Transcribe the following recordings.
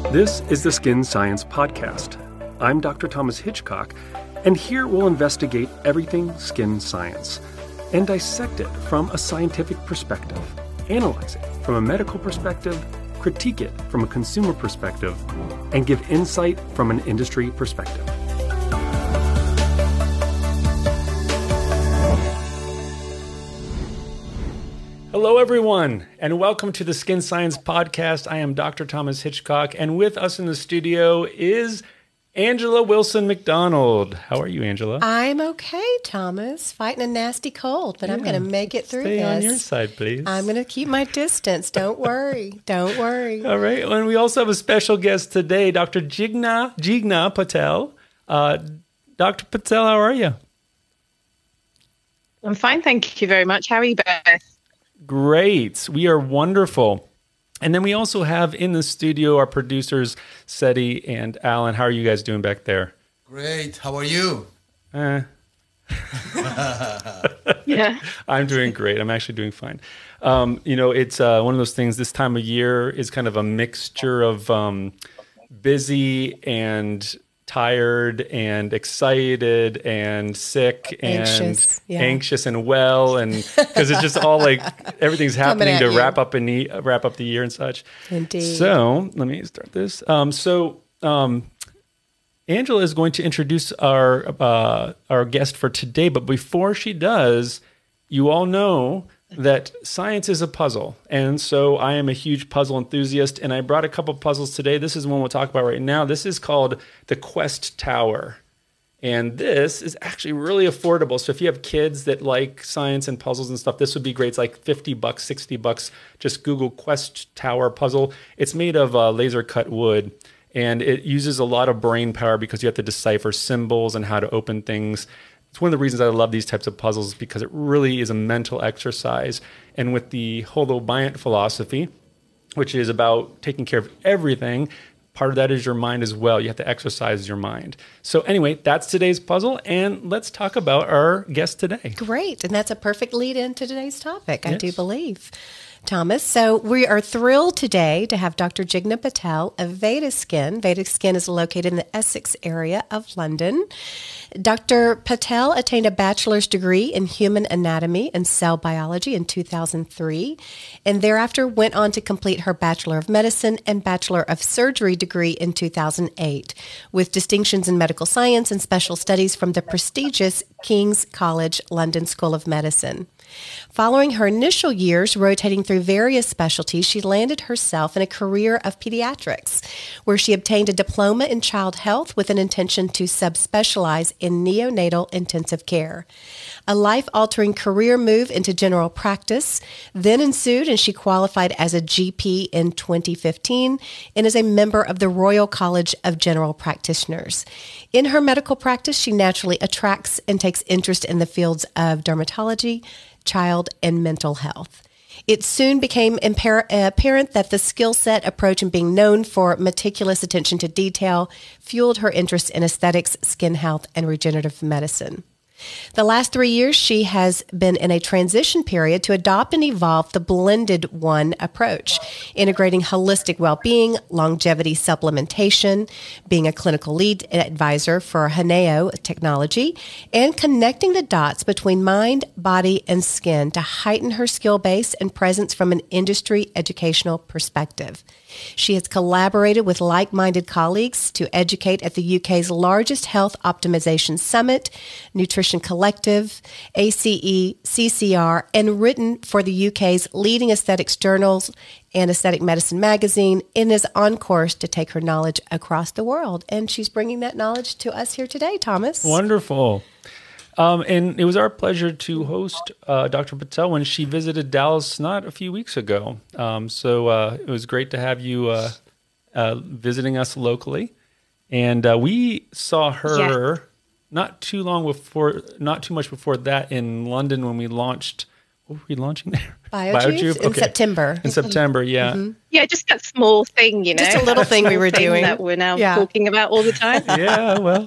This is the Skin Science Podcast. I'm Dr. Thomas Hitchcock, and here we'll investigate everything skin science and dissect it from a scientific perspective, analyze it from a medical perspective, critique it from a consumer perspective, and give insight from an industry perspective. Hello, everyone, and welcome to the Skin Science Podcast. I am Dr. Thomas Hitchcock, and with us in the studio is Angela Wilson McDonald. How are you, Angela? I'm okay, Thomas. Fighting a nasty cold, but I'm going to make it through Stay this. on your side, please. I'm going to keep my distance. Don't worry. Don't worry. All right, and we also have a special guest today, Dr. Jigna Patel. Dr. Patel, how are you? I'm fine, thank you very much. How are you both? Great. We are wonderful. And then we also have in the studio our producers, Seti and Alan. How are you guys doing back there? Great. How are you? Yeah. I'm doing great. I'm actually doing fine. It's one of those things, this time of year is kind of a mixture of busy and tired and excited and sick and anxious and well, and because it's just all like everything's happening to wrap up the year and such. Indeed. So let me start this. Angela is going to introduce our guest for today, but before she does, you all know that science is a puzzle. And so I am a huge puzzle enthusiast, and I brought a couple puzzles today. This is one we'll talk about right now. This is called the Quest Tower. And this is actually really affordable. So if you have kids that like science and puzzles and stuff, this would be great. It's like $50, $60. Just Google Quest Tower puzzle. It's made of laser cut wood, and it uses a lot of brain power because you have to decipher symbols and how to open things. It's one of the reasons I love these types of puzzles, because it really is a mental exercise. And with the holobiont philosophy, which is about taking care of everything, part of that is your mind as well. You have to exercise your mind. So anyway, that's today's puzzle, and let's talk about our guest today. Great, and that's a perfect lead into today's topic, I do believe, Thomas. So we are thrilled today to have Dr. Jigna Patel of Veda Skin. Veda Skin is located in the Essex area of London. Dr. Patel attained a bachelor's degree in human anatomy and cell biology in 2003, and thereafter went on to complete her Bachelor of Medicine and Bachelor of Surgery degree in 2008, with distinctions in medical science and special studies from the prestigious King's College London School of Medicine. Following her initial years rotating through various specialties, she landed herself in a career of pediatrics, where she obtained a diploma in child health with an intention to subspecialize in neonatal intensive care. A life-altering career move into general practice then ensued, and she qualified as a GP in 2015 and is a member of the Royal College of General Practitioners. In her medical practice, she naturally attracts and takes interest in the fields of dermatology, child, and mental health. It soon became apparent that the skill set, approach, and being known for meticulous attention to detail fueled her interest in aesthetics, skin health, and regenerative medicine. The last 3 years, she has been in a transition period to adopt and evolve the blended one approach, integrating holistic well-being, longevity supplementation, being a clinical lead advisor for Haneo technology, and connecting the dots between mind, body, and skin to heighten her skill base and presence from an industry educational perspective. She has collaborated with like-minded colleagues to educate at the UK's largest health optimization summit, Nutrition Collective, ACE, CCR, and written for the UK's leading aesthetics journals and Aesthetic Medicine magazine, and is on course to take her knowledge across the world. And she's bringing that knowledge to us here today, Thomas. Wonderful. And it was our pleasure to host Dr. Patel when she visited Dallas not a few weeks ago. So it was great to have you visiting us locally. And we saw her not too much before that in London when we launched. What were we launching there? Biojuice in September. In September, yeah. Mm-hmm. Yeah, just that small thing, Just a little thing we were doing that we're now talking about all the time. Yeah, well,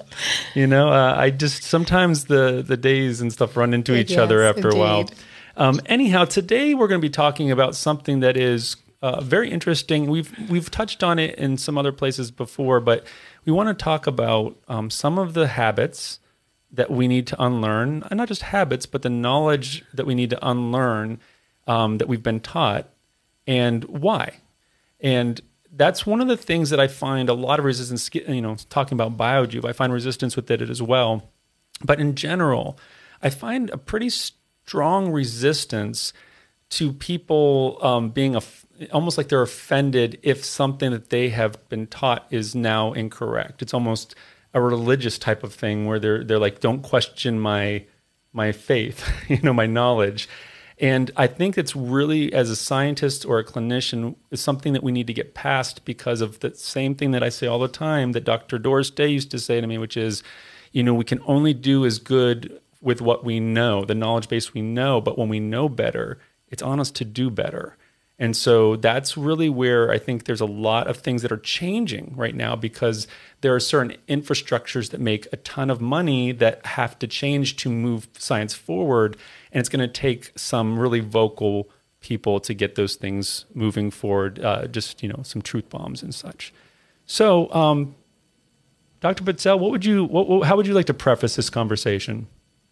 I just sometimes the days and stuff run into each other after a while. Anyhow, today we're going to be talking about something that is very interesting. We've touched on it in some other places before, but we want to talk about some of the habits that we need to unlearn, and not just habits, but the knowledge that we need to unlearn that we've been taught, and why. And that's one of the things that I find a lot of resistance, talking about BioJuve, I find resistance with it as well. But in general, I find a pretty strong resistance to people being almost like they're offended if something that they have been taught is now incorrect. It's almost a religious type of thing where they're like, don't question my faith, my knowledge. And I think it's really, as a scientist or a clinician, is something that we need to get past, because of the same thing that I say all the time that Dr. Doris Day used to say to me, which is, we can only do as good with what we know, the knowledge base we know, but when we know better, it's on us to do better. And so that's really where I think there's a lot of things that are changing right now, because there are certain infrastructures that make a ton of money that have to change to move science forward. And it's going to take some really vocal people to get those things moving forward, some truth bombs and such. So, Dr. Patel, how would you like to preface this conversation?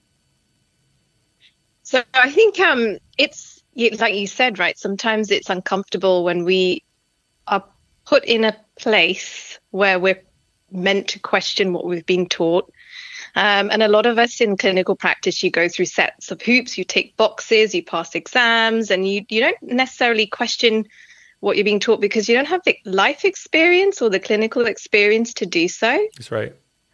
So I think it's, like you said, right, sometimes it's uncomfortable when we are put in a place where we're meant to question what we've been taught. And a lot of us in clinical practice, you go through sets of hoops, you tick boxes, you pass exams, and you don't necessarily question what you're being taught because you don't have the life experience or the clinical experience to do so. That's right.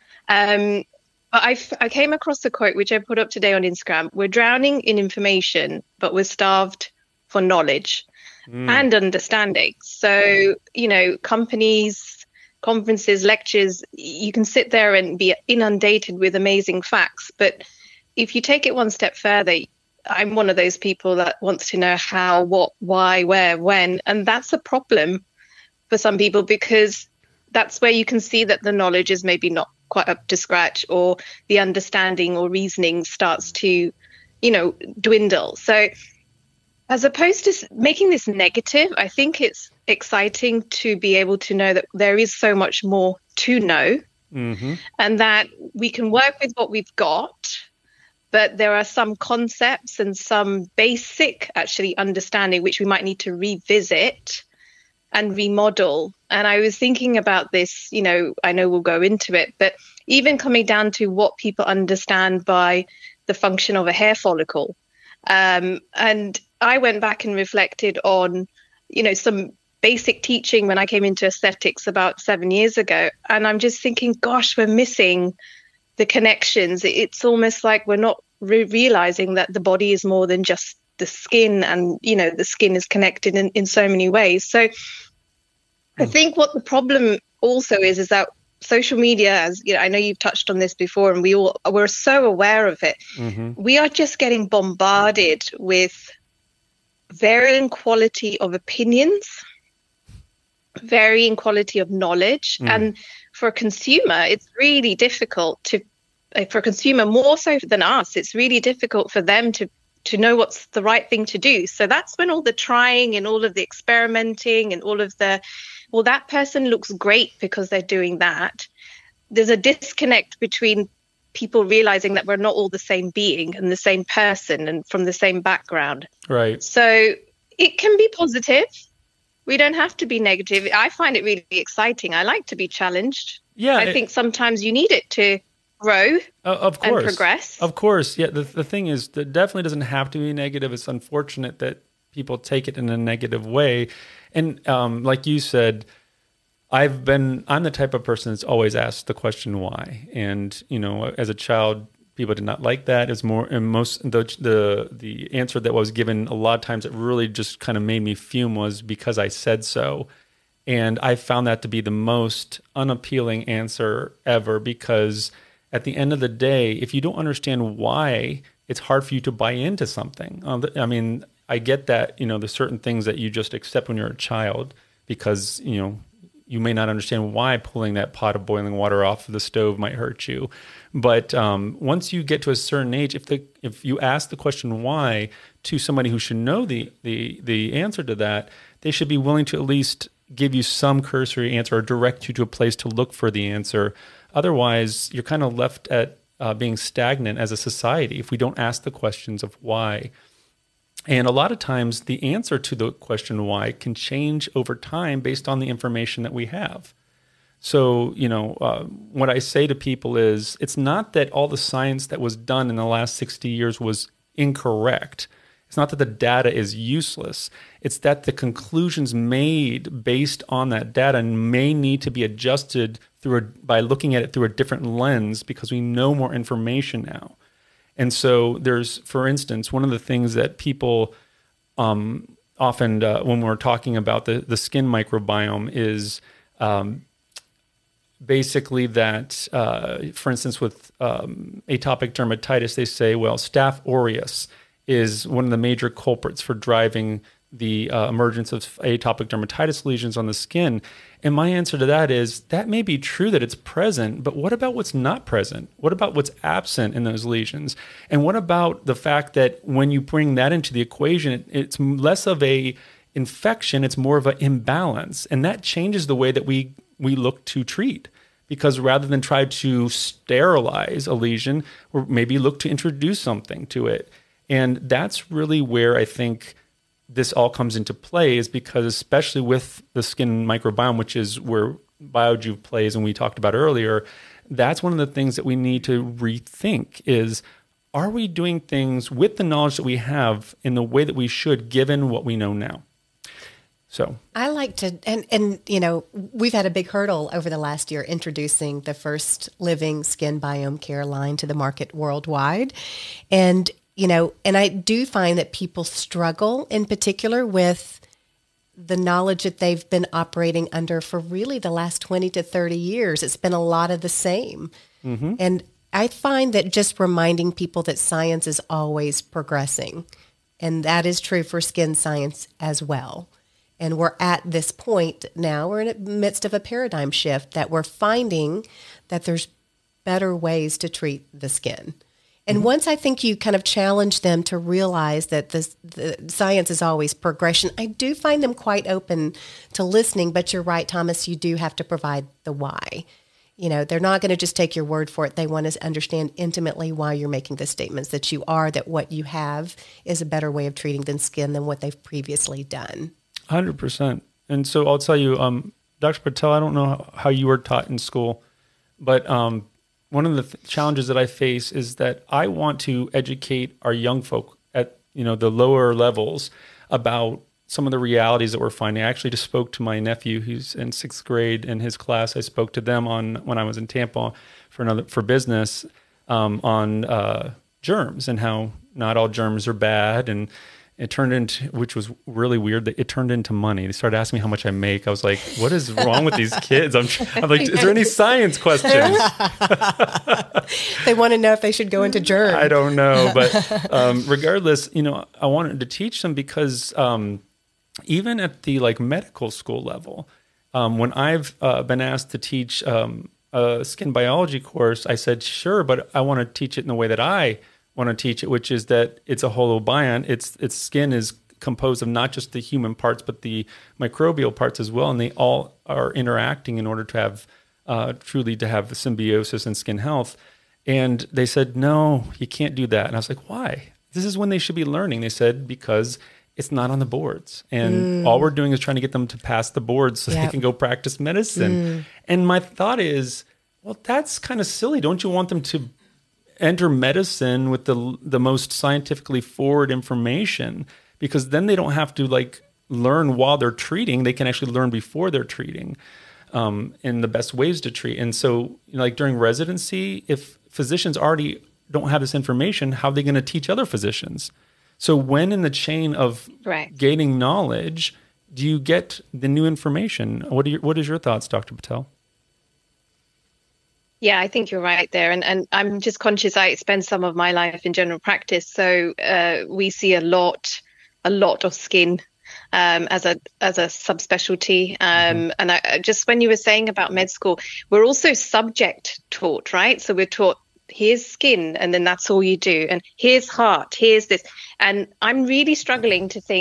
But I came across a quote, which I put up today on Instagram. We're drowning in information, but we're starved for knowledge and understanding. So, companies, conferences, lectures, you can sit there and be inundated with amazing facts. But if you take it one step further, I'm one of those people that wants to know how, what, why, where, when. And that's a problem for some people, because that's where you can see that the knowledge is maybe not quite up to scratch, or the understanding or reasoning starts to, dwindle. So as opposed to making this negative, I think it's exciting to be able to know that there is so much more to know, and that we can work with what we've got, but there are some concepts and some basic actually understanding which we might need to revisit and remodel. And I was thinking about this, I know we'll go into it, but even coming down to what people understand by the function of a hair follicle. And I went back and reflected on, some basic teaching when I came into aesthetics about 7 years ago. And I'm just thinking, gosh, we're missing the connections. It's almost like we're not realizing that the body is more than just the skin, and, the skin is connected in so many ways. So I think what the problem also is that social media, as I know you've touched on this before, and we're so aware of it. We are just getting bombarded with varying quality of opinions, varying quality of knowledge. And for a consumer, it's really difficult for a consumer more so than us, it's really difficult for them to know what's the right thing to do. So that's when all the trying and all of the experimenting and all of that person looks great because they're doing that. There's a disconnect between people realizing that we're not all the same being and the same person and from the same background. Right. So it can be positive. We don't have to be negative. I find it really exciting. I like to be challenged. Yeah. I think sometimes you need it to grow of course, and progress. Of course. Yeah. The thing is, that definitely doesn't have to be negative. It's unfortunate that people take it in a negative way. And like you said, I'm the type of person that's always asked the question why. And, as a child, people did not like that. It's more, and the answer that was given a lot of times that really just kind of made me fume was because I said so. And I found that to be the most unappealing answer ever, because at the end of the day, if you don't understand why, it's hard for you to buy into something. I get that, there's certain things that you just accept when you're a child because, you may not understand why pulling that pot of boiling water off of the stove might hurt you. But once you get to a certain age, if you ask the question why to somebody who should know the answer to that, they should be willing to at least give you some cursory answer or direct you to a place to look for the answer. Otherwise, you're kind of left at being stagnant as a society if we don't ask the questions of why. And a lot of times the answer to the question why can change over time based on the information that we have. So, what I say to people is it's not that all the science that was done in the last 60 years was incorrect. It's not that the data is useless. It's that the conclusions made based on that data may need to be adjusted by looking at it through a different lens because we know more information now. And so there's, for instance, one of the things that people often, when we're talking about the skin microbiome is basically that, for instance, with atopic dermatitis, they say, well, Staph aureus is one of the major culprits for driving the emergence of atopic dermatitis lesions on the skin. And my answer to that is that may be true that it's present, but what about what's not present? What about what's absent in those lesions? And what about the fact that when you bring that into the equation, it's less of a infection, it's more of an imbalance. And that changes the way that we look to treat. Because rather than try to sterilize a lesion, or maybe look to introduce something to it. And that's really where I think this all comes into play, is because especially with the skin microbiome, which is where BioJuve plays and we talked about earlier, that's one of the things that we need to rethink is, are we doing things with the knowledge that we have in the way that we should, given what we know now? So I like to, and we've had a big hurdle over the last year introducing the first living skin biome care line to the market worldwide. And I do find that people struggle in particular with the knowledge that they've been operating under for really the last 20 to 30 years. It's been a lot of the same. Mm-hmm. And I find that just reminding people that science is always progressing, and that is true for skin science as well. And we're at this point now, we're in the midst of a paradigm shift that we're finding that there's better ways to treat the skin. And once I think you kind of challenge them to realize that the science is always progression, I do find them quite open to listening. But you're right, Thomas, you do have to provide the why. They're not going to just take your word for it. They want to understand intimately why you're making the statements that you are, that what you have is a better way of treating the skin than what they've previously done. 100%. And so I'll tell you, Dr. Patel, I don't know how you were taught in school, but one of the challenges that I face is that I want to educate our young folk at the lower levels about some of the realities that we're finding. I actually just spoke to my nephew who's in 6th grade in his class. I spoke to them when I was in Tampa for business on germs and how not all germs are bad, and it turned into, which was really weird, that it turned into money. They started asking me how much I make. I was like, what is wrong with these kids? I'm like, is there any science questions? They want to know if they should go into germs. I don't know. But regardless, I wanted to teach them because even at the medical school level, when I've been asked to teach a skin biology course, I said, sure, but I want to teach it in the way that I want to teach it, which is that it's a holobiont. Its skin is composed of not just the human parts, but the microbial parts as well, and they all are interacting in order to have truly to have symbiosis and skin health. And they said, no, you can't do that. And I was like, why? This is when they should be learning. They said, because it's not on the boards. And all we're doing is trying to get them to pass the boards so they can go practice medicine. And my thought is, well, that's kind of silly. Don't you want them to enter medicine with the most scientifically forward information? Because then they don't have to learn while they're treating. They can actually learn before they're treating in the best ways to treat. And so during residency, if physicians already don't have this information, how are they going to teach other physicians? So when in the chain of gaining knowledge do you get the new information? What is your thoughts, Dr. Patel? Yeah, I think you're right there. And I'm just conscious I spend some of my life in general practice. So we see a lot of skin as a subspecialty. And I, just when you were saying about med school, we're also subject taught, right? So we're taught, here's skin, and then that's all you do. And here's heart, here's this. And I'm really struggling to think,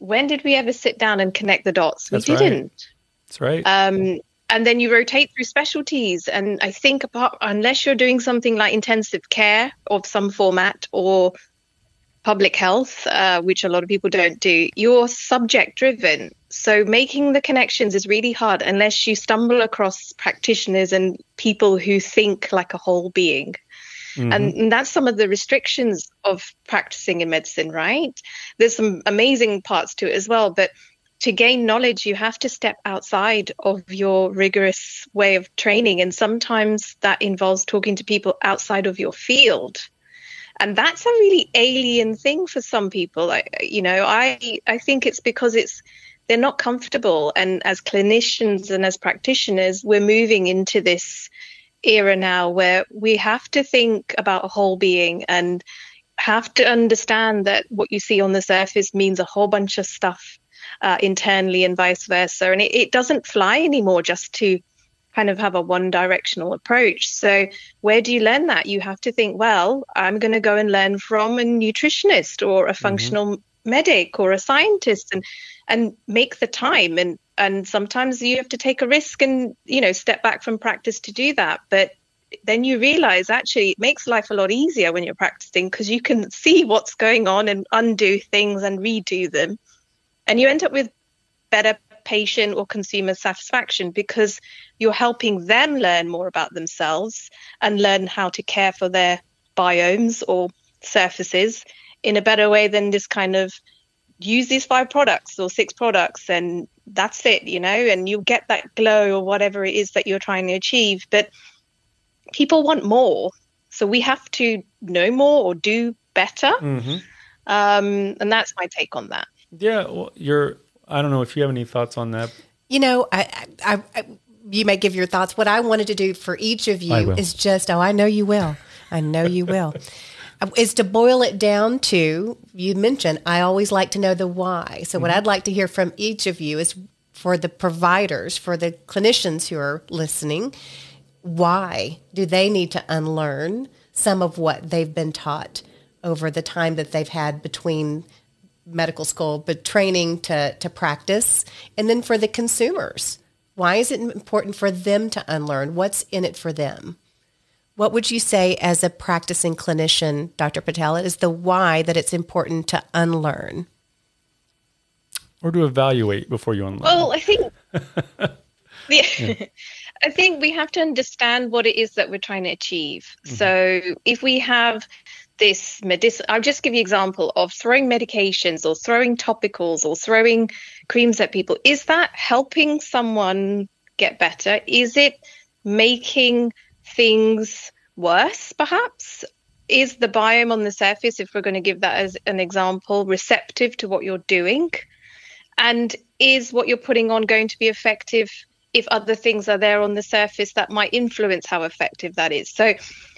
when did we ever sit down and connect the dots? We That's right. didn't. That's right. And then you rotate through specialties. And I think unless you're doing something like intensive care of some format or public health, which a lot of people don't do, you're subject driven. So making the connections is really hard unless you stumble across practitioners and people who think like a whole being. And that's some of the restrictions of practicing in medicine, right? There's some amazing parts to it as well. But to gain knowledge, you have to step outside of your rigorous way of training. And sometimes that involves talking to people outside of your field. And that's a really alien thing for some people. I think it's because they're not comfortable. And as clinicians and as practitioners, we're moving into this era now where we have to think about a whole being and have to understand that what you see on the surface means a whole bunch of stuff internally and vice versa. And it doesn't fly anymore just to kind of have a one-directional approach. So where do you learn that? You have to think, well, I'm going to go and learn from a nutritionist or a functional medic or a scientist and make the time. And sometimes you have to take a risk and, step back from practice to do that. But then you realize actually it makes life a lot easier when you're practicing because you can see what's going on and undo things and redo them. And you end up with better patient or consumer satisfaction because you're helping them learn more about themselves and learn how to care for their biomes or surfaces in a better way than this kind of use these 5 products or 6 products and that's it, and you'll get that glow or whatever it is that you're trying to achieve. But people want more. So we have to know more or do better. And that's my take on that. Yeah, well, I don't know if you have any thoughts on that. You may give your thoughts. What I wanted to do for each of you is just, I know you will. I know you will. Is to boil it down to, you mentioned, I always like to know the why. So what I'd like to hear from each of you is for the providers, for the clinicians who are listening, why do they need to unlearn some of what they've been taught over the time that they've had between medical school, but training to practice? And then for the consumers, why is it important for them to unlearn? What's in it for them? What would you say as a practicing clinician, Dr. Patel, is the why that it's important to unlearn? Or to evaluate before you unlearn? Well, I think I think we have to understand what it is that we're trying to achieve. So if we have this medicine, I'll just give you an example of throwing medications or throwing topicals or throwing creams at people. Is that helping someone get better? Is it making things worse, perhaps? Is the biome on the surface, if we're going to give that as an example, receptive to what you're doing? And is what you're putting on going to be effective if other things are there on the surface that might influence how effective that is? So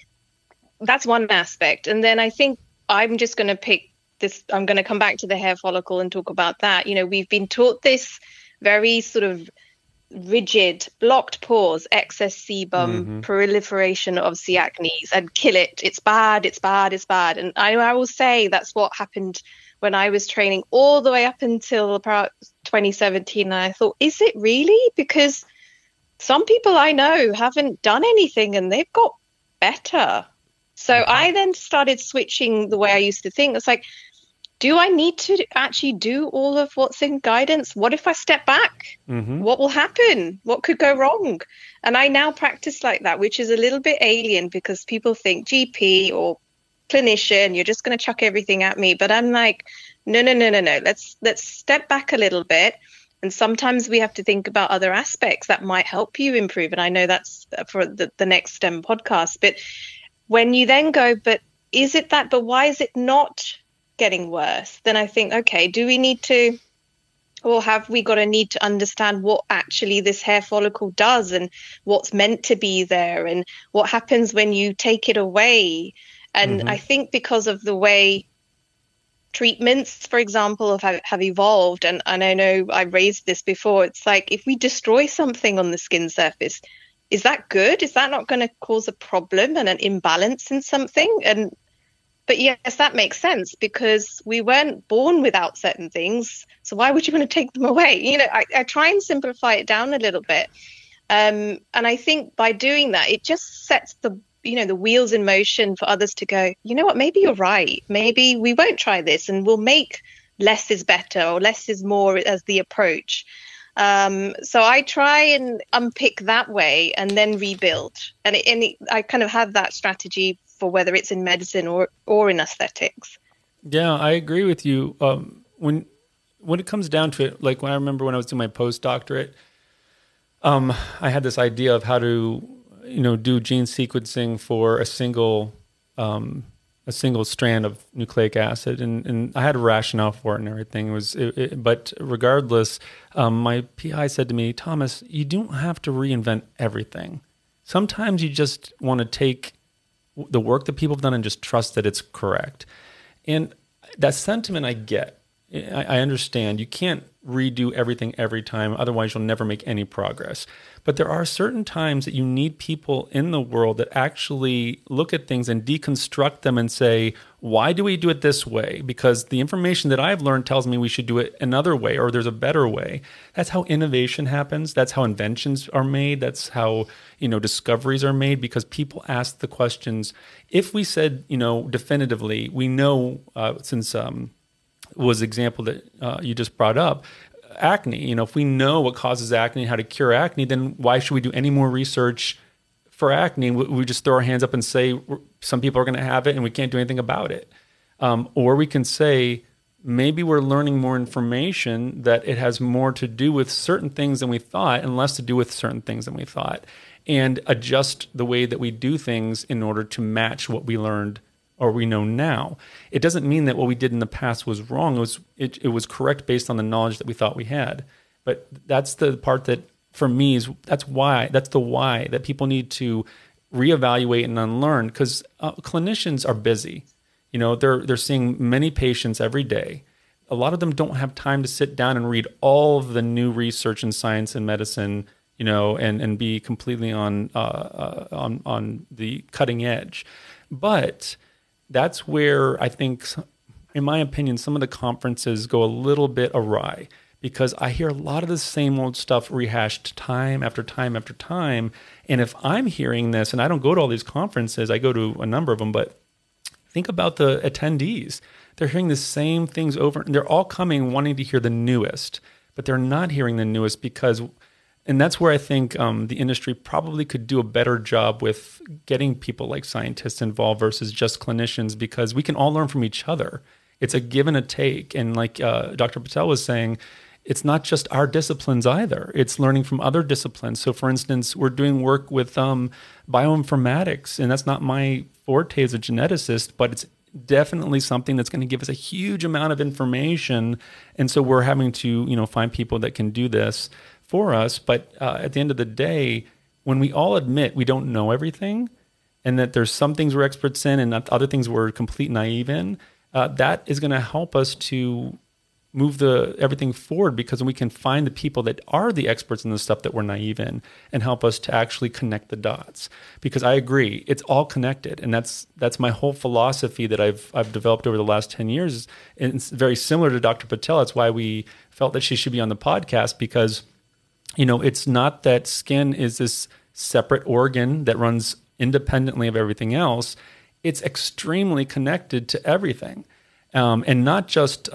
that's one aspect. And then I think I'm just going to pick this, I'm going to come back to the hair follicle and talk about that. We've been taught this very sort of rigid, blocked pores, excess sebum, proliferation of C. acnes, and kill it. It's bad, it's bad, it's bad. And I will say that's what happened when I was training all the way up until about 2017. And I thought, is it really? Because some people I know haven't done anything and they've got better. So I then started switching the way I used to think. It's like, do I need to actually do all of what's in guidance? What if I step back? What will happen? What could go wrong? And I now practice like that, which is a little bit alien because people think GP or clinician, you're just going to chuck everything at me. But I'm like, no. Let's step back a little bit. And sometimes we have to think about other aspects that might help you improve. And I know that's for the next podcast. But when you then go, but is it that? But why is it not getting worse? Then I think, okay, do we need to, or have we got a need to understand what actually this hair follicle does and what's meant to be there and what happens when you take it away? And I think because of the way treatments, for example, have evolved, and I know I raised this before, it's like if we destroy something on the skin surface, is that good? Is that not going to cause a problem and an imbalance in something? And But yes, that makes sense because we weren't born without certain things. So why would you want to take them away? I try and simplify it down a little bit. And I think by doing that, it just sets the wheels in motion for others to go, you know what, maybe you're right. Maybe we won't try this and we'll make less is better or less is more as the approach. So I try and unpick that way and then rebuild. And I kind of have that strategy for whether it's in medicine or in aesthetics. Yeah, I agree with you. When it comes down to it, like when I remember when I was doing my postdoctorate, I had this idea of how to, do gene sequencing for a single strand of nucleic acid, and I had a rationale for it and everything. But regardless, my PI said to me, Thomas, you don't have to reinvent everything. Sometimes you just want to take the work that people have done and just trust that it's correct. And that sentiment I get. I understand. You can't redo everything every time. Otherwise, you'll never make any progress. But there are certain times that you need people in the world that actually look at things and deconstruct them and say, why do we do it this way? Because the information that I've learned tells me we should do it another way, or there's a better way. That's how innovation happens. That's how inventions are made. That's how, discoveries are made, because people ask the questions. If we said, definitively, we know, since was the example that you just brought up, acne. If we know what causes acne, how to cure acne, then why should we do any more research for acne? We just throw our hands up and say some people are going to have it and we can't do anything about it. Or we can say maybe we're learning more information that it has more to do with certain things than we thought and less to do with certain things than we thought, and adjust the way that we do things in order to match what we learned or we know now. It doesn't mean that what we did in the past was wrong. It was correct based on the knowledge that we thought we had. But that's the part that, for me, that's the why that people need to reevaluate and unlearn, because clinicians are busy. They're seeing many patients every day. A lot of them don't have time to sit down and read all of the new research in science and medicine, and be completely on the cutting edge. But that's where I think, in my opinion, some of the conferences go a little bit awry, because I hear a lot of the same old stuff rehashed time after time after time. And if I'm hearing this, and I don't go to all these conferences, I go to a number of them, but think about the attendees. They're hearing the same things over, and they're all coming wanting to hear the newest, but they're not hearing the newest and that's where I think the industry probably could do a better job with getting people like scientists involved versus just clinicians, because we can all learn from each other. It's a give and a take. And like Dr. Patel was saying, it's not just our disciplines either. It's learning from other disciplines. So for instance, we're doing work with bioinformatics, and that's not my forte as a geneticist, but it's definitely something that's going to give us a huge amount of information. And so we're having to, find people that can do this for us. But at the end of the day, when we all admit we don't know everything, and that there's some things we're experts in and other things we're complete naive in, that is going to help us to move everything forward, because we can find the people that are the experts in the stuff that we're naive in and help us to actually connect the dots. Because I agree, it's all connected, and that's my whole philosophy that I've developed over the last 10 years. And it's very similar to Dr. Patel. That's why we felt that she should be on the podcast, because it's not that skin is this separate organ that runs independently of everything else. It's extremely connected to everything, and not just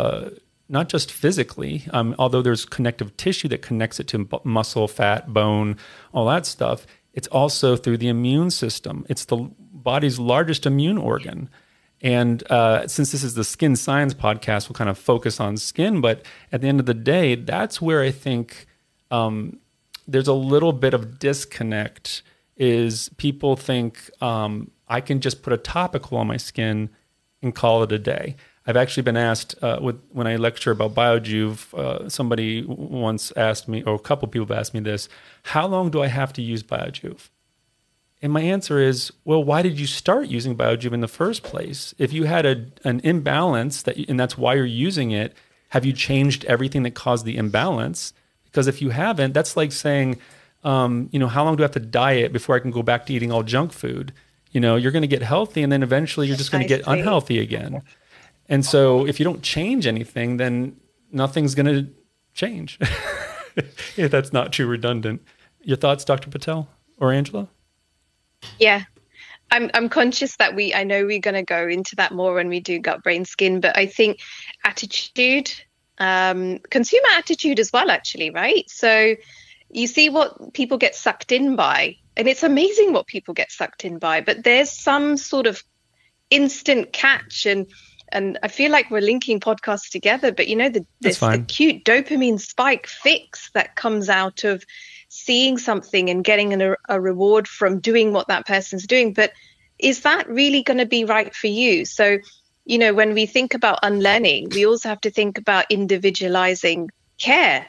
physically. Although there's connective tissue that connects it to muscle, fat, bone, all that stuff. It's also through the immune system. It's the body's largest immune organ. And since this is the Skin Science podcast, we'll kind of focus on skin. But at the end of the day, that's where I think there's a little bit of disconnect, is people think I can just put a topical on my skin and call it a day. I've actually been asked when I lecture about BioJuve, somebody once asked me, or a couple people have asked me this, how long do I have to use BioJuve? And my answer is, well, why did you start using BioJuve in the first place? If you had an imbalance, and that's why you're using it, have you changed everything that caused the imbalance? Because if you haven't, that's like saying, how long do I have to diet before I can go back to eating all junk food? you're going to get healthy, and then eventually you're just going to get unhealthy again. And so if you don't change anything, then nothing's going to change. If that's not too redundant. Your thoughts, Dr. Patel or Angela? Yeah. I'm conscious that I know we're going to go into that more when we do gut, brain, skin, but I think attitude, consumer attitude as well, actually, right? So you see what people get sucked in by, and it's amazing what people get sucked in by, but there's some sort of instant catch, and I feel like we're linking podcasts together, but the cute dopamine spike fix that comes out of seeing something and getting a reward from doing what that person's doing. But is that really going to be right for you? So, when we think about unlearning, we also have to think about individualizing care.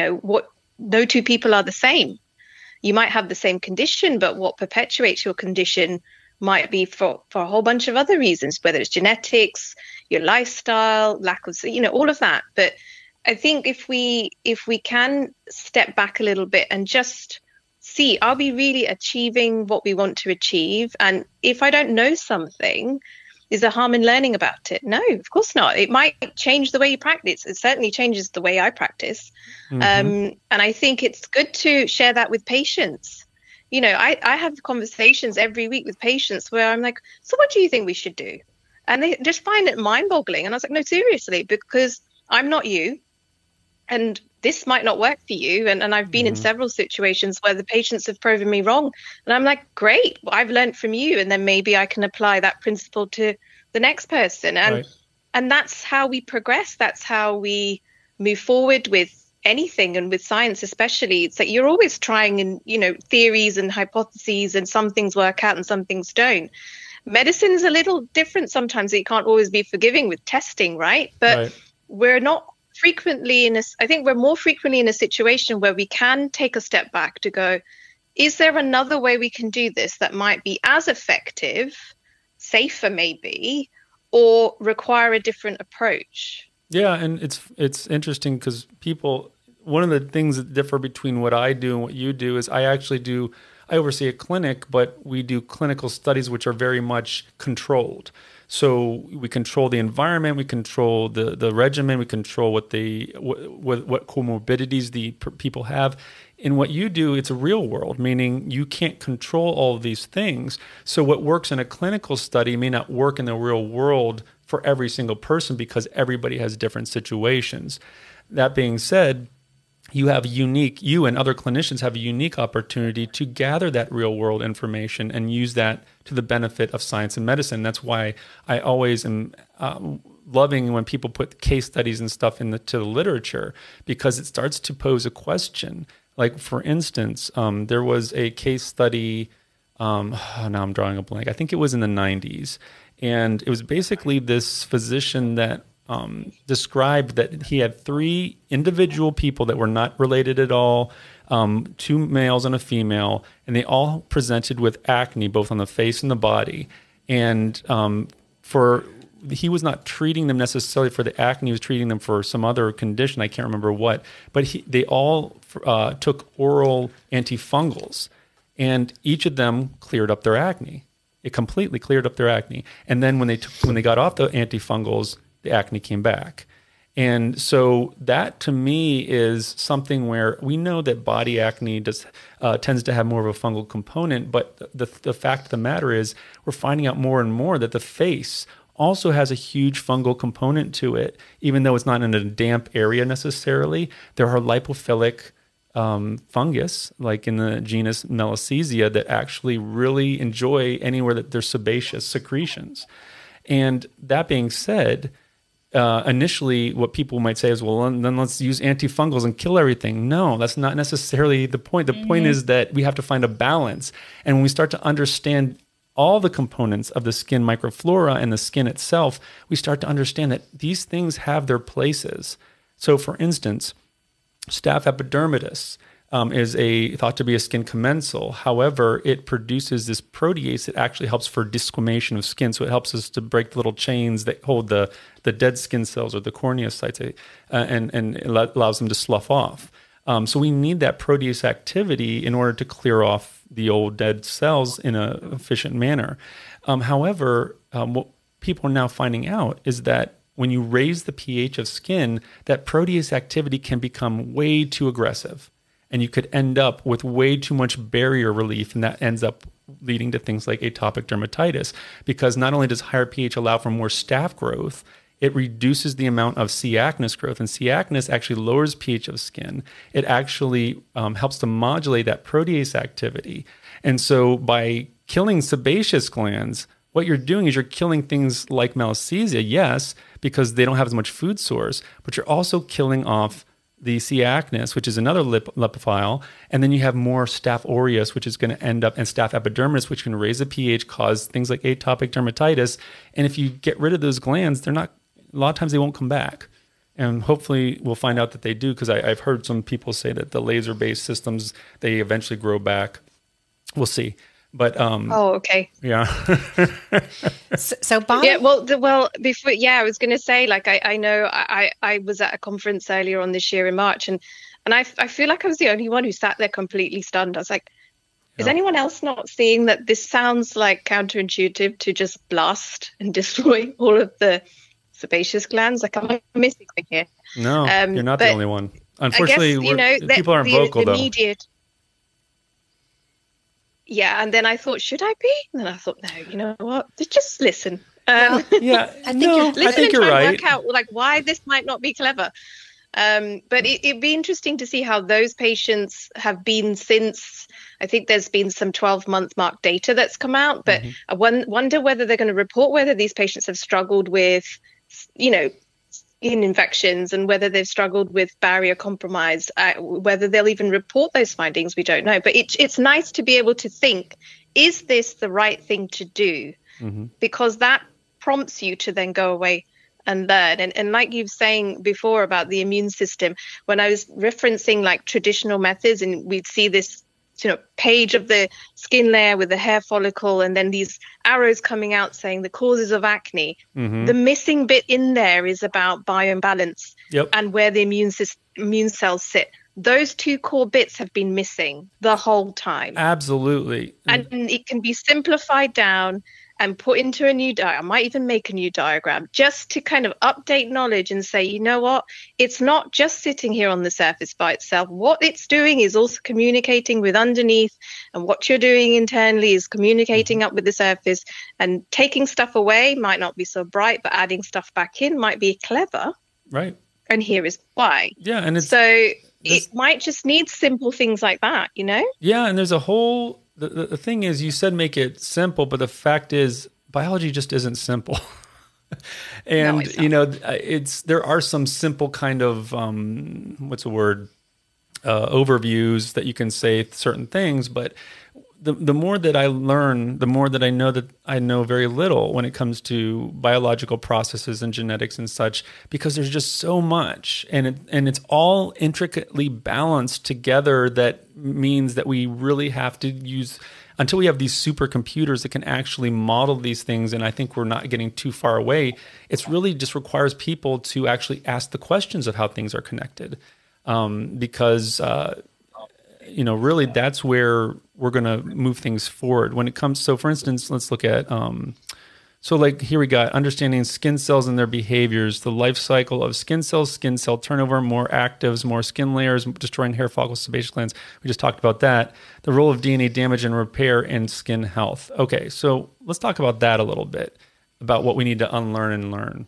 No two people are the same. You might have the same condition, but what perpetuates your condition might be for a whole bunch of other reasons, whether it's genetics, your lifestyle, lack of, all of that. But I think if we can step back a little bit and just see, are we really achieving what we want to achieve? And if I don't know something, is there harm in learning about it? No, of course not. It might change the way you practice. It certainly changes the way I practice. And I think it's good to share that with patients. I have conversations every week with patients where I'm like, so what do you think we should do? And they just find it mind-boggling. And I was like, no, seriously, because I'm not you. And this might not work for you. And I've been in several situations where the patients have proven me wrong. And I'm like, great, I've learned from you. And then maybe I can apply that principle to the next person. And that's how we progress. That's how we move forward with anything, and with science especially. It's like you're always trying theories and hypotheses, and some things work out and some things don't. Medicine is a little different sometimes. You can't always be forgiving with testing, right? But we're not frequently I think we're more frequently in a situation where we can take a step back to go, is there another way we can do this that might be as effective, safer maybe, or require a different approach? Yeah, and it's interesting because one of the things that differ between what I do and what you do is I oversee a clinic, but we do clinical studies which are very much controlled. So we control the environment, we control the regimen, we control what comorbidities the people have. In what you do, it's a real world, meaning you can't control all of these things. So what works in a clinical study may not work in the real world for every single person because everybody has different situations. That being said, you and other clinicians have a unique opportunity to gather that real world information and use that to the benefit of science and medicine. That's why I always am loving when people put case studies and stuff to the literature, because it starts to pose a question. Like, for instance, there was a case study, now I'm drawing a blank, I think it was in the 90s, and it was basically this physician that described that he had 3 individual people that were not related at all, 2 males and a female, and they all presented with acne, both on the face and the body. And he was not treating them necessarily for the acne, he was treating them for some other condition, I can't remember what, but they all took oral antifungals, and each of them cleared up their acne. It completely cleared up their acne. And then when they got off the antifungals, the acne came back. And so that, to me, is something where we know that body acne tends to have more of a fungal component, but the fact of the matter is we're finding out more and more that the face also has a huge fungal component to it, even though it's not in a damp area necessarily. There are lipophilic fungus, like in the genus Malassezia, that actually really enjoy anywhere that there's sebaceous secretions. And that being said, initially what people might say is, well, then let's use antifungals and kill everything. No, that's not necessarily the point. The point is that we have to find a balance. And when we start to understand all the components of the skin microflora and the skin itself, we start to understand that these things have their places. So, for instance, Staph epidermidis is thought to be a skin commensal. However, it produces this protease that actually helps for desquamation of skin. So it helps us to break the little chains that hold the dead skin cells or the corneocytes, and it allows them to slough off. So we need that protease activity in order to clear off the old dead cells in an efficient manner. However, what people are now finding out is that when you raise the pH of skin, that protease activity can become way too aggressive. And you could end up with way too much barrier relief, and that ends up leading to things like atopic dermatitis. Because not only does higher pH allow for more staph growth, it reduces the amount of C. acnes growth. And C. acnes actually lowers pH of skin. It actually helps to modulate that protease activity. And so by killing sebaceous glands, what you're doing is you're killing things like Malassezia, yes, because they don't have as much food source, but you're also killing off the C. acnes, which is another lipophile, and then you have more Staph aureus, which is going to end up, and Staph epidermidis, which can raise the pH, cause things like atopic dermatitis. And if you get rid of those glands, a lot of times they won't come back. And hopefully we'll find out that they do, because I've heard some people say that the laser-based systems, they eventually grow back. We'll see. But okay. Yeah. So Bob? Yeah, before, I was going to say, like, I know I was at a conference earlier on this year in March, and I feel like I was the only one who sat there completely stunned. I was like, is anyone else not seeing that this sounds like counterintuitive to just blast and destroy all of the sebaceous glands? Like, I'm missing something here. No, you're not the only one. Unfortunately, people aren't vocal, though. Yeah, and then I thought, should I be? And then I thought, no, you know what? Just listen. I think you're right. Work out like why this might not be clever. But it'd be interesting to see how those patients have been since. I think there's been some 12-month mark data that's come out, but I wonder whether they're going to report whether these patients have struggled with, skin infections, and whether they've struggled with barrier compromise, whether they'll even report those findings, we don't know. But it's nice to be able to think, is this the right thing to do? Because that prompts you to then go away and learn. And like you were saying before about the immune system, when I was referencing like traditional methods, and we'd see this page of the skin layer with the hair follicle, and then these arrows coming out saying the causes of acne. The missing bit in there is about bioimbalance and where the immune cells sit. Those two core bits have been missing the whole time. Absolutely. And it can be simplified down and put into a new diagram. I might even make a new diagram just to kind of update knowledge and say, you know what, it's not just sitting here on the surface by itself. What it's doing is also communicating with underneath, and what you're doing internally is communicating up with the surface, and taking stuff away might not be so bright, but adding stuff back in might be clever. Right. And here is why. Yeah. And it might just need simple things like that, Yeah. And there's a whole, the thing is, you said make it simple, but the fact is biology just isn't simple. And, no, there are some simple kind of, overviews that you can say certain things, but the more that I learn, the more that I know that I know very little when it comes to biological processes and genetics and such, because there's just so much, and it's all intricately balanced together. That means that we really have to use, until we have these supercomputers that can actually model these things, and I think we're not getting too far away. It's really just requires people to actually ask the questions of how things are connected, because really that's where we're going to move things forward when it comes. So for instance, let's look at, here we got understanding skin cells and their behaviors, the life cycle of skin cells, skin cell turnover, more actives, more skin layers, destroying hair follicles, sebaceous glands. We just talked about that. The role of DNA damage and repair in skin health. Okay, so let's talk about that a little bit, about what we need to unlearn and learn.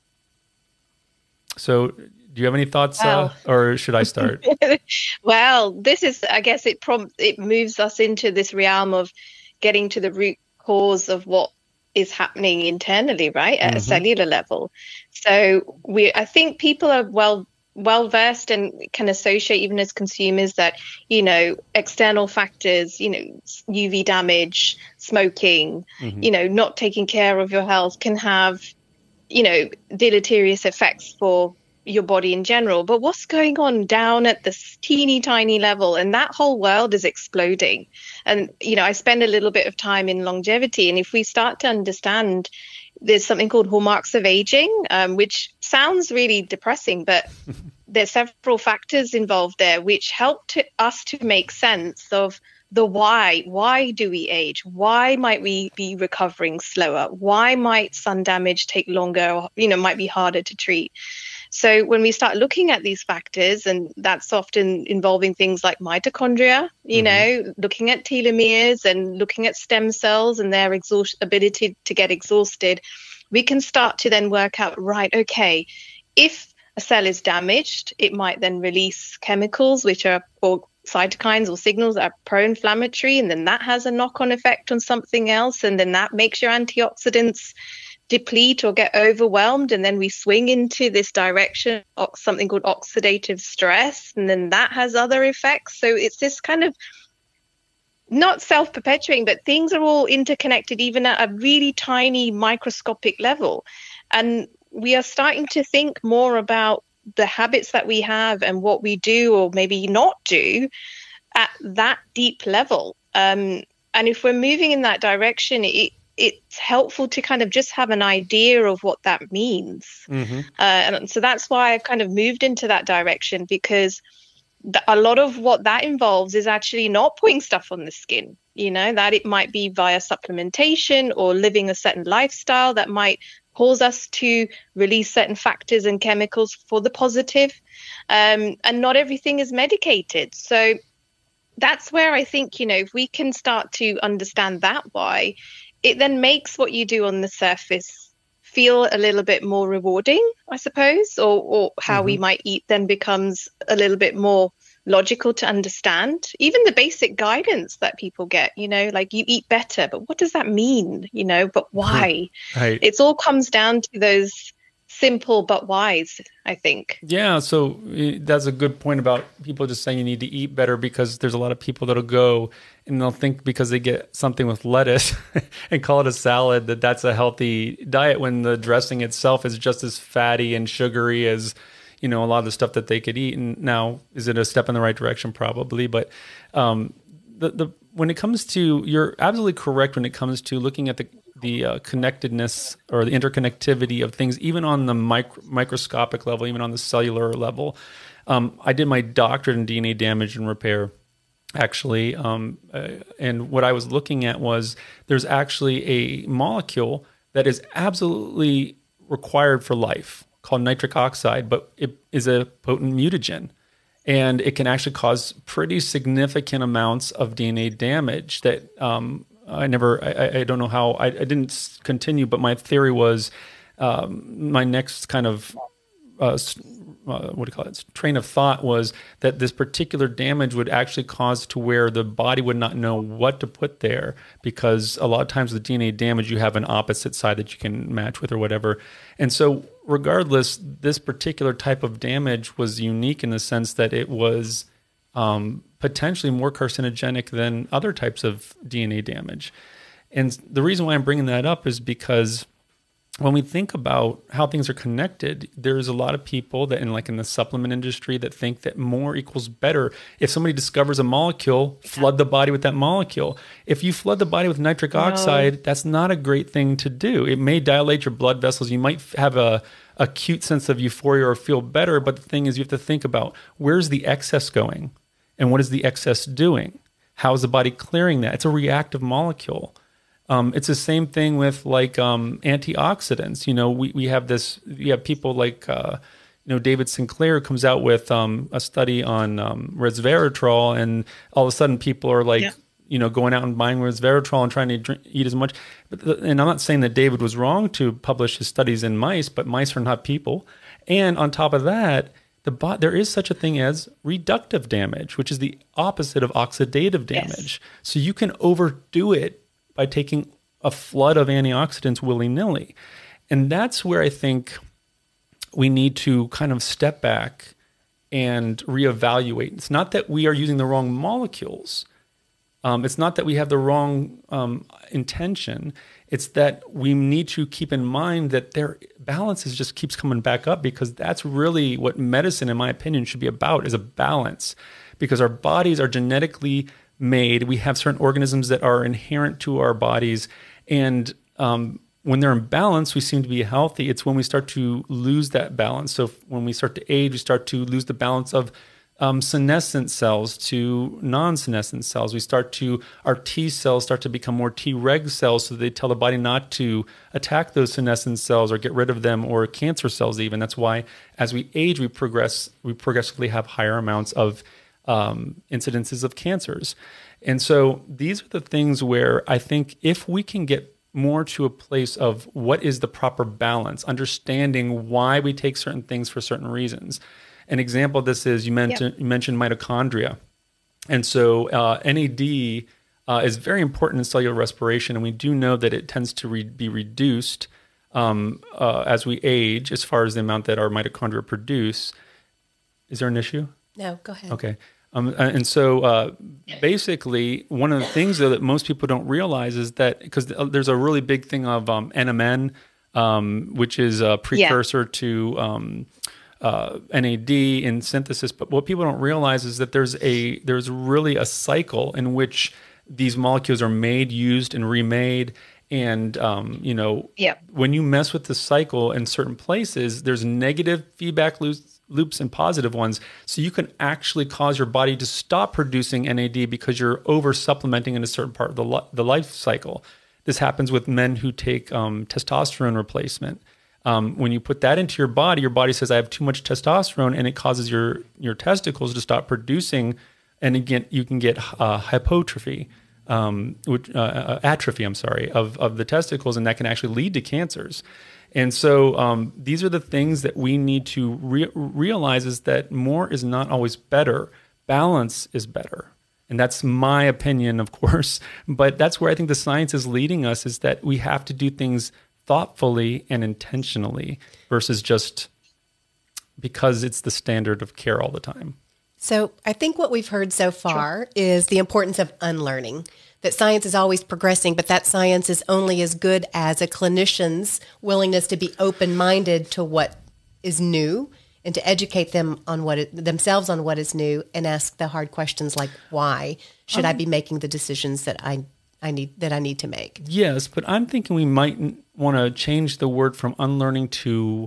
So do you have any thoughts, or should I start? Well, this is, I guess it moves us into this realm of getting to the root cause of what is happening internally, right, at a cellular level. So I think people are well versed and can associate, even as consumers, that, external factors, UV damage, smoking, not taking care of your health can have, deleterious effects for your body in general. But what's going on down at this teeny tiny level, and that whole world is exploding. And I spend a little bit of time in longevity, and if we start to understand, there's something called hallmarks of aging, which sounds really depressing, but there's several factors involved there which help us to make sense of the why. Why do we age? Why might we be recovering slower? Why might sun damage take longer or, might be harder to treat? So when we start looking at these factors, and that's often involving things like mitochondria, looking at telomeres and looking at stem cells and their ability to get exhausted, we can start to then work out, right, okay, if a cell is damaged, it might then release chemicals, or cytokines or signals that are pro-inflammatory, and then that has a knock-on effect on something else, and then that makes your antioxidants deplete or get overwhelmed, and then we swing into this direction of something called oxidative stress, and then that has other effects. So it's this kind of not self-perpetuating, but things are all interconnected even at a really tiny microscopic level. And we are starting to think more about the habits that we have and what we do or maybe not do at that deep level. And if we're moving in that direction, it's helpful to kind of just have an idea of what that means. And so that's why I've kind of moved into that direction, because a lot of what that involves is actually not putting stuff on the skin, that it might be via supplementation or living a certain lifestyle that might cause us to release certain factors and chemicals for the positive. And not everything is medicated. So that's where I think, if we can start to understand that why, it then makes what you do on the surface feel a little bit more rewarding, I suppose, or how we might eat then becomes a little bit more logical to understand. Even the basic guidance that people get, like you eat better, but what does that mean? But why? Right. It all comes down to those simple but whys, I think. Yeah, so that's a good point about people just saying you need to eat better, because there's a lot of people that'll go and they'll think because they get something with lettuce and call it a salad that's a healthy diet, when the dressing itself is just as fatty and sugary as a lot of the stuff that they could eat. And now, is it a step in the right direction? Probably, but when it comes to, you're absolutely correct when it comes to looking at the connectedness or the interconnectivity of things, even on the microscopic level, even on the cellular level. I did my doctorate in DNA damage and repair, actually. And what I was looking at was there's actually a molecule that is absolutely required for life called nitric oxide, but it is a potent mutagen. And it can actually cause pretty significant amounts of DNA damage that I don't know how, I didn't continue, but my theory was my next kind of, train of thought was that this particular damage would actually cause to where the body would not know what to put there, because a lot of times with DNA damage, you have an opposite side that you can match with or whatever. And so regardless, this particular type of damage was unique in the sense that it was potentially more carcinogenic than other types of DNA damage. And the reason why I'm bringing that up is because when we think about how things are connected, there's a lot of people that in the supplement industry that think that more equals better. If somebody discovers a molecule, flood the body with that molecule. If you flood the body with nitric oxide, that's not a great thing to do. It may dilate your blood vessels. You might have a acute sense of euphoria or feel better, but the thing is you have to think about, where's the excess going? And what is the excess doing? How is the body clearing that? It's a reactive molecule. It's the same thing with antioxidants. We have this. You have people like David Sinclair comes out with a study on resveratrol, and all of a sudden people are going out and buying resveratrol and trying to eat as much. And I'm not saying that David was wrong to publish his studies in mice, but mice are not people. And on top of that, there is such a thing as reductive damage, which is the opposite of oxidative damage. Yes. So you can overdo it by taking a flood of antioxidants willy-nilly. And that's where I think we need to kind of step back and reevaluate. It's not that we are using the wrong molecules. It's not that we have the wrong intention. It's that we need to keep in mind that their balance just keeps coming back up, because that's really what medicine, in my opinion, should be about, is a balance. Because our bodies are genetically made. We have certain organisms that are inherent to our bodies. And when they're in balance, we seem to be healthy. It's when we start to lose that balance. So when we start to age, we start to lose the balance of senescent cells to non-senescent cells. Our T cells start to become more Treg cells, so they tell the body not to attack those senescent cells or get rid of them, or cancer cells even. That's why as we age, we progressively have higher amounts of incidences of cancers. And so these are the things where I think if we can get more to a place of what is the proper balance, understanding why we take certain things for certain reasons. An example of this is you mentioned mitochondria. And so NAD is very important in cellular respiration, and we do know that it tends to be reduced as we age as far as the amount that our mitochondria produce. Is there an issue? No, go ahead. Okay. And so basically, one of the things, though, that most people don't realize is that, because there's a really big thing of NMN, which is a precursor to NAD in synthesis. But what people don't realize is that there's really a cycle in which these molecules are made, used, and remade. And, when you mess with the cycle in certain places, there's negative feedback loops and positive ones. So you can actually cause your body to stop producing NAD because you're over supplementing in a certain part of the life cycle. This happens with men who take testosterone replacement. When you put that into your body says, I have too much testosterone, and it causes your testicles to stop producing. And again, you can get atrophy of the testicles, and that can actually lead to cancers. And so these are the things that we need to realize, is that more is not always better. Balance is better. And that's my opinion, of course. But that's where I think the science is leading us, is that we have to do things thoughtfully and intentionally versus just because it's the standard of care all the time. So I think what we've heard so far is the importance of unlearning, that science is always progressing, but that science is only as good as a clinician's willingness to be open-minded to what is new and to educate them on themselves on what is new, and ask the hard questions like, why should I be making the decisions that I need to make? Yes, but I'm thinking we might want to change the word from unlearning to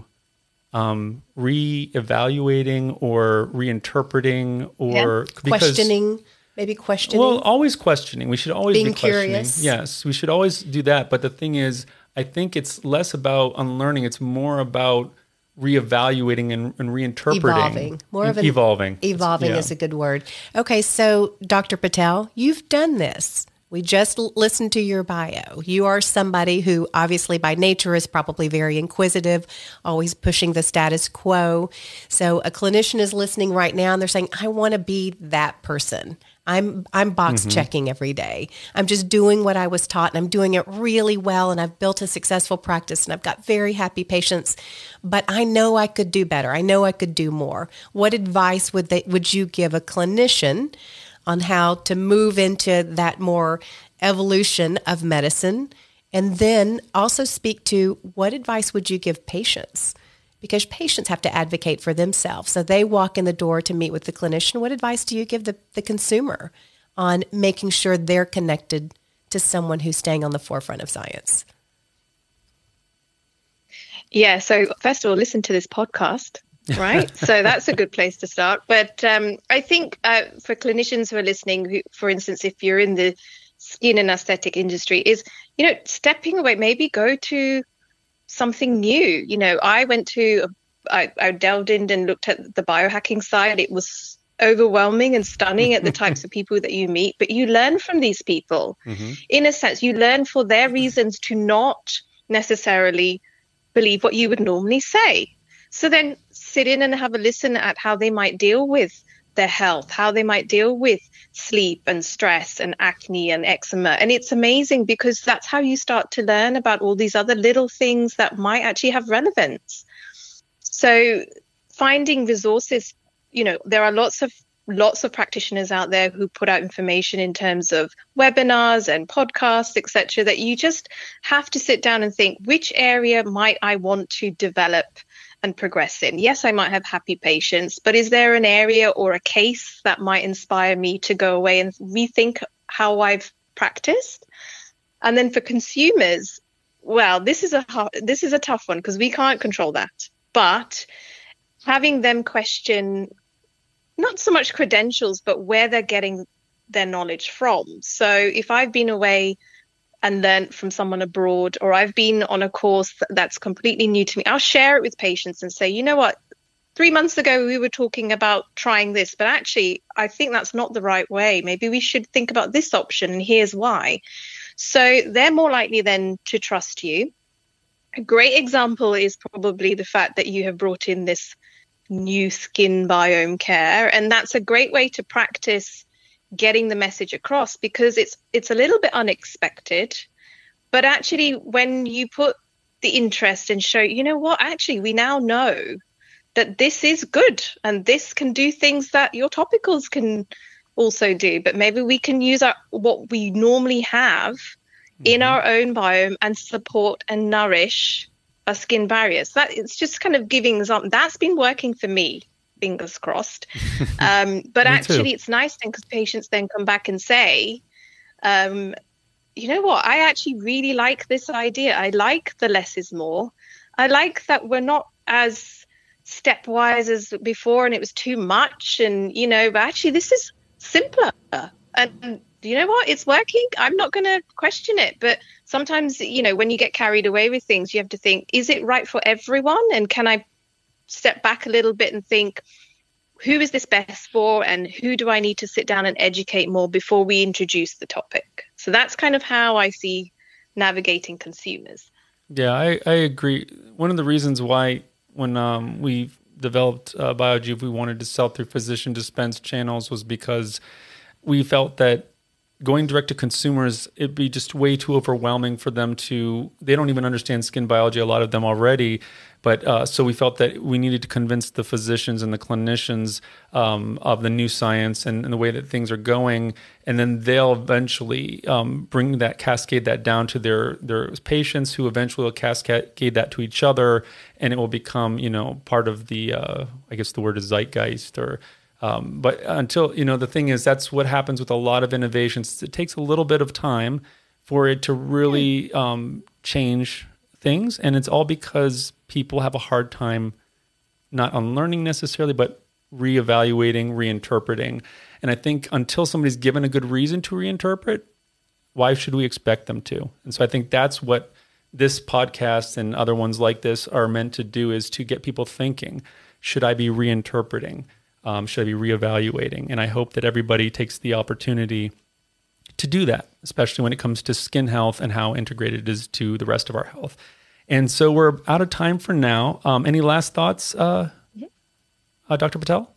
re-evaluating or reinterpreting, or questioning. Maybe questioning. Well, always questioning. We should always be questioning. Curious. Yes, we should always do that. But the thing is, I think it's less about unlearning. It's more about reevaluating and reinterpreting. Evolving. Evolving is a good word. Okay, so Dr. Patel, you've done this. We just listened to your bio. You are somebody who obviously by nature is probably very inquisitive, always pushing the status quo. So a clinician is listening right now and they're saying, I want to be that person. I'm box checking every day. I'm just doing what I was taught, and I'm doing it really well, and I've built a successful practice, and I've got very happy patients, but I know I could do better. I know I could do more. What advice would you give a clinician on how to move into that more evolution of medicine? And then also speak to, what advice would you give patients? Because patients have to advocate for themselves. So they walk in the door to meet with the clinician. What advice do you give the consumer on making sure they're connected to someone who's staying on the forefront of science? Yeah, so first of all, listen to this podcast, right? So that's a good place to start. But I think for clinicians who are listening, for instance, if you're in the skin and aesthetic industry, is, stepping away, maybe go to something new. I delved in and looked at the biohacking side. It was overwhelming and stunning at the types of people that you meet, but you learn from these people. In a sense, you learn for their reasons to not necessarily believe what you would normally say. So then sit in and have a listen at how they might deal with their health, how they might deal with sleep and stress and acne and eczema. And it's amazing, because that's how you start to learn about all these other little things that might actually have relevance. So finding resources, there are lots of practitioners out there who put out information in terms of webinars and podcasts, etc., that you just have to sit down and think, which area might I want to develop and progress in? Yes, I might have happy patients, but is there an area or a case that might inspire me to go away and rethink how I've practiced? And then for consumers, well, this is a tough one, because we can't control that. But having them question not so much credentials, but where they're getting their knowledge from. So if I've been away and learned from someone abroad, or I've been on a course that's completely new to me, I'll share it with patients and say, you know what, 3 months ago we were talking about trying this, but actually I think that's not the right way. Maybe we should think about this option, and here's why. So they're more likely then to trust you. A great example is probably the fact that you have brought in this new skin biome care, and that's a great way to practice getting the message across, because it's a little bit unexpected, but actually when you put the interest and show, you know what, actually we now know that this is good and this can do things that your topicals can also do, but maybe we can use what we normally have in our own biome and support and nourish our skin barriers. That it's just kind of giving something that's been working for me, fingers crossed. But actually it's nice then, because patients then come back and say, you know what, I actually really like this idea. I like the less is more. I like that we're not as stepwise as before and it was too much, and but actually this is simpler, and you know what, it's working. I'm not going to question it. But sometimes when you get carried away with things, you have to think, is it right for everyone, and can I step back a little bit and think, who is this best for, and who do I need to sit down and educate more before we introduce the topic? So that's kind of how I see navigating consumers. Yeah, I agree. One of the reasons why when we developed BioJuve, we wanted to sell through physician dispense channels was because we felt that going direct to consumers, it'd be just way too overwhelming for them they don't even understand skin biology, a lot of them already. But so we felt that we needed to convince the physicians and the clinicians of the new science and the way that things are going. And then they'll eventually bring that, cascade that down to their patients, who eventually will cascade that to each other. And it will become, part of the, I guess the word is zeitgeist, or but until, the thing is, that's what happens with a lot of innovations. It takes a little bit of time for it to really change things. And it's all because people have a hard time not unlearning necessarily, but reevaluating, reinterpreting. And I think until somebody's given a good reason to reinterpret, why should we expect them to? And so I think that's what this podcast and other ones like this are meant to do, is to get people thinking, should I be reinterpreting? Should I be reevaluating? And I hope that everybody takes the opportunity to do that, especially when it comes to skin health and how integrated it is to the rest of our health. And so we're out of time for now. Any last thoughts, Dr. Patel?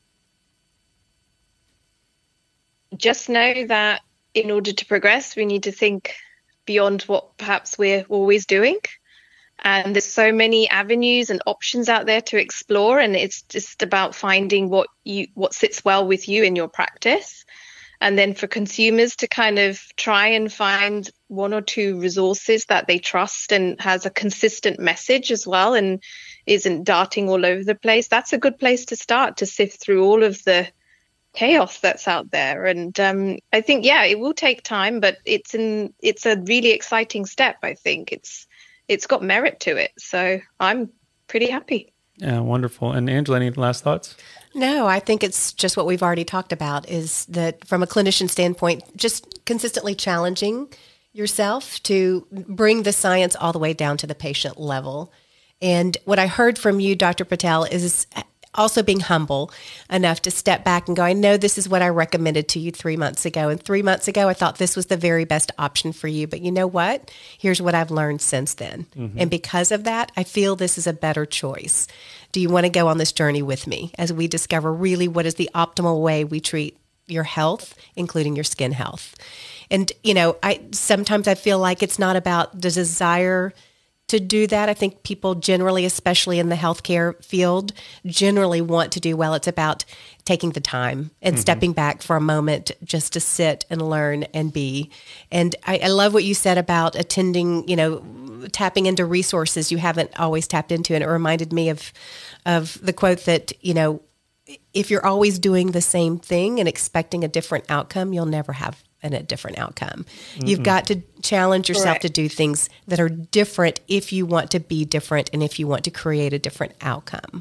Just know that in order to progress, we need to think beyond what perhaps we're always doing. And there's so many avenues and options out there to explore. And it's just about finding what sits well with you in your practice. And then for consumers to kind of try and find one or two resources that they trust and has a consistent message as well, and isn't darting all over the place. That's a good place to start, to sift through all of the chaos that's out there. And I think, it will take time, but it's a really exciting step. I think it's got merit to it. So I'm pretty happy. Yeah, wonderful. And Angela, any last thoughts? No, I think it's just what we've already talked about, is that from a clinician standpoint, just consistently challenging yourself to bring the science all the way down to the patient level. And what I heard from you, Dr. Patel, is also being humble enough to step back and go, I know this is what I recommended to you 3 months ago. And 3 months ago, I thought this was the very best option for you. But you know what? Here's what I've learned since then. Mm-hmm. And because of that, I feel this is a better choice. Do you want to go on this journey with me as we discover really what is the optimal way we treat your health, including your skin health? And, sometimes I feel like it's not about the desire to do that. I think people generally, especially in the healthcare field, generally want to do well. It's about taking the time and stepping back for a moment just to sit and learn and be. And I love what you said about attending, tapping into resources you haven't always tapped into. And it reminded me of the quote that, if you're always doing the same thing and expecting a different outcome, you'll never have a different outcome. Mm-hmm. You've got to challenge yourself to do things that are different if you want to be different and if you want to create a different outcome.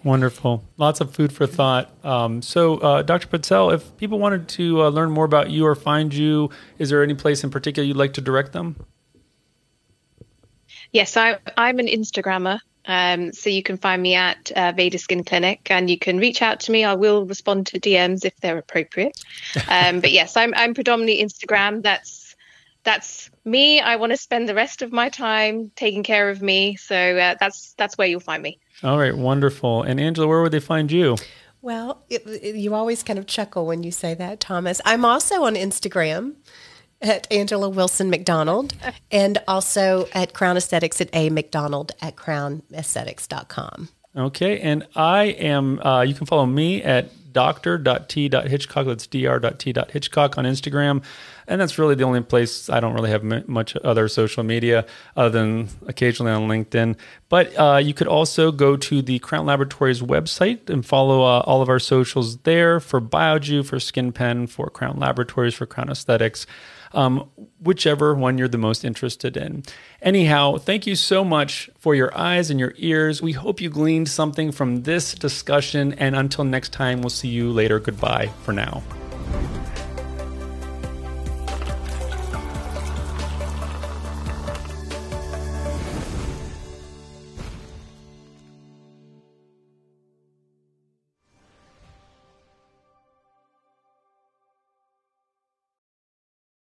Wonderful. Lots of food for thought. So, Dr. Patel, if people wanted to learn more about you or find you, is there any place in particular you'd like to direct them? Yes, I'm an Instagrammer. So you can find me at Veda Skin Clinic, and you can reach out to me. I will respond to DMs if they're appropriate. But yes, I'm predominantly Instagram. That's me. I want to spend the rest of my time taking care of me. So that's where you'll find me. All right, wonderful. And Angela, where would they find you? Well, you always kind of chuckle when you say that, Thomas. I'm also on Instagram at Angela Wilson McDonald, and also at Crown Aesthetics at A McDonald at crownaesthetics.com. Okay, and I am, you can follow me at dr.t.hitchcock, that's dr.t.hitchcock on Instagram, and that's really the only place. I don't really have much other social media other than occasionally on LinkedIn. But you could also go to the Crown Laboratories website and follow all of our socials there for BioJu, for SkinPen, for Crown Laboratories, for Crown Aesthetics. Whichever one you're the most interested in. Anyhow, thank you so much for your eyes and your ears. We hope you gleaned something from this discussion. And until next time, we'll see you later. Goodbye for now.